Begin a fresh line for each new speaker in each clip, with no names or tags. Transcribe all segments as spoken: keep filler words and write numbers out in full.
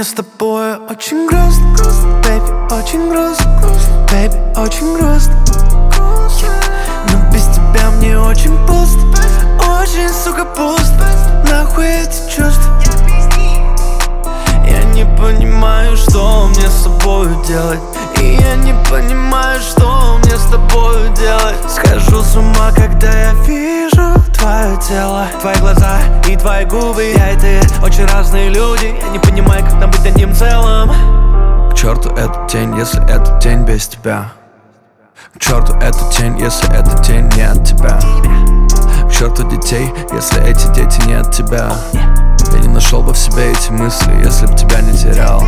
Мне с тобой очень грустно, baby, очень грустно, baby, очень грустно. Но без тебя мне очень пусто, очень, сука, пусто. Нахуй эти чувства. Я не понимаю, что мне с тобой делать. И я не понимаю, что мне с тобой делать. Схожу с ума, когда я вижу твое тело, твои глаза и твои губы. Я и ты очень разные люди. Я не понимаю, как нам быть одним целым. К черту эту тень, если это тень без тебя. К черту эту тень, если эта тень не от тебя. К черту детей, если эти дети не от тебя. Я не нашел бы в себе эти мысли, если б тебя не терял.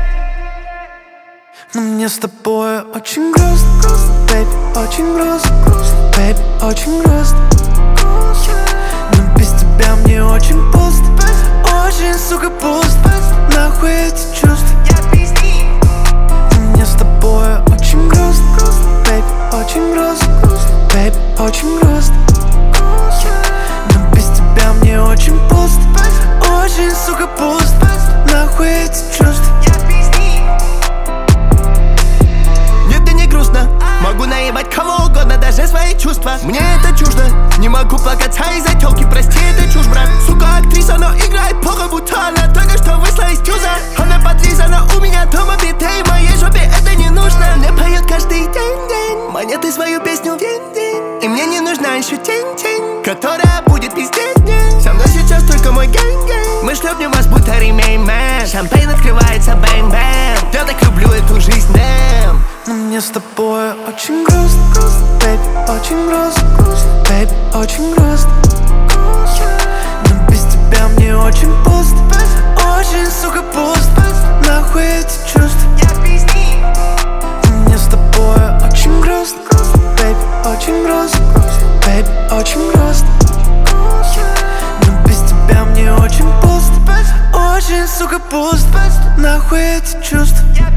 Но мне с тобой очень грустно, baby, очень грустно, baby, очень грустно. Но без тебя мне очень пусто, очень, сука, пусто. Нахуй эти чувства. Но мне с тобой очень грустно, baby, очень грустно, baby, очень грустно. Но без тебя мне очень пусто, очень, сука, пусто. Нахуй эти чувства.
Могу наебать кого угодно, даже свои чувства. Мне это чуждо, не могу плакаться из-за тёлки. Прости, это чушь, брат. Сука, актриса, но играет плохо, будто она только что вышла из тюза. Она подлизана у меня дома битой, моей жопе это не нужно. Мне поет каждый день, день монеты свою песню день, день. И мне не нужна еще тень, тень, которая будет пиздеть мне. Со мной сейчас только мой гэнг-гэнг. Мы шлепнем вас, будто ремейн-мен. Шампейн открывается, бэнг-бэнг. Я так люблю эту жизнь, дэм.
Но мне с тобой очень грустно, baby, очень грустно, baby, очень грустно. Но без тебя мне очень пусто, очень, сука, пусто. Нахуй эти чувства. Но мне с тобой очень грустно, baby, очень грустно, baby, очень грустно. Но без тебя мне очень пусто, очень, сука, пусто. Нахуй эти чувства.